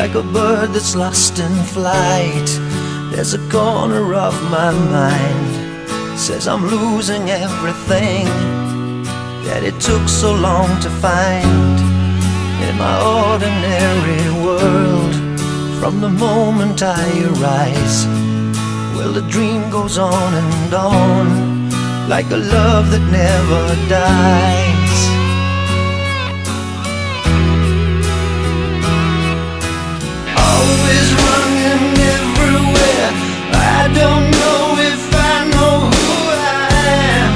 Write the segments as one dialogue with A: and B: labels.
A: like a bird that's lost in flight. There's a corner of my mind says I'm losing everything that it took so long to find in my ordinary world. From the moment I arise, well, the dream goes on and on, like a love that never dies. Always running everywhere, I don't know if I know who I am.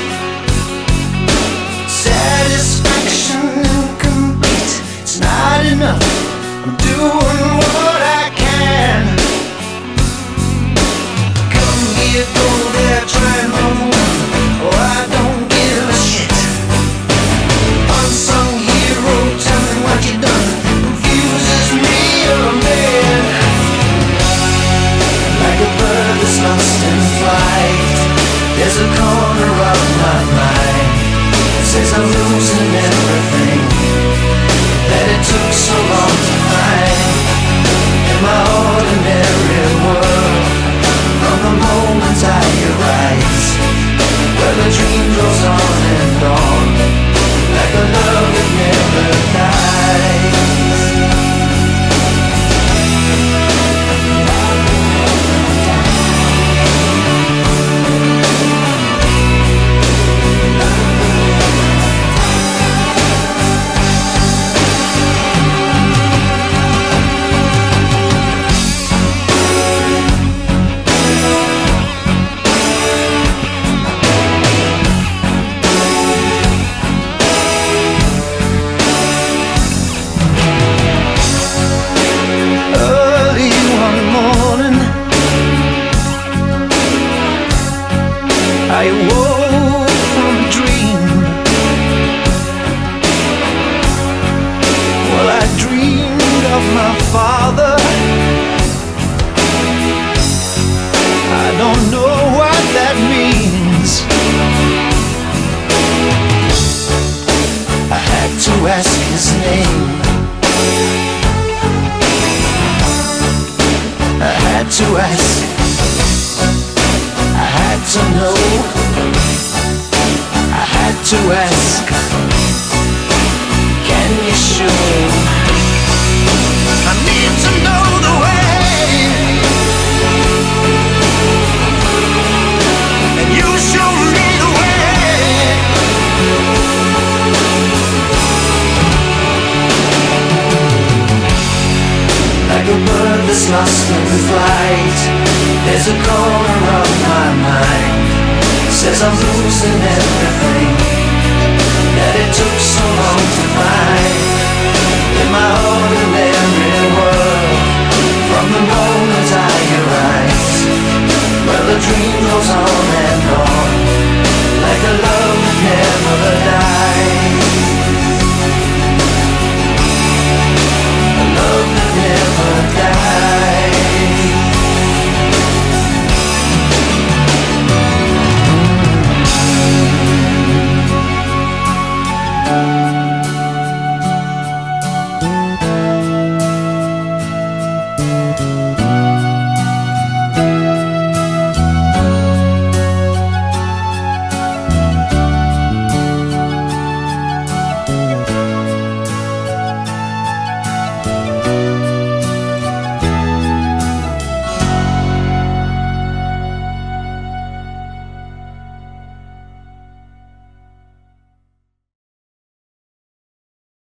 A: Satisfaction incomplete, it's not enough, I'm doing what I can. Come here, go there, try and run. Oh, I don't give a shit. Unsung hero, tell me what you done. Confuses me, you're a man. Like a bird that's lost in flight, there's a corner of my mind that says I'm losing everything that it took so long to find in my ordinary world. From the moment I arise, well, the dream goes on and on, like a love that never dies. I woke from a dream. Well, I dreamed of my father. I don't know what that means. I had to ask his name. I had to ask, I had to know, I had to ask, can you show? I need to know.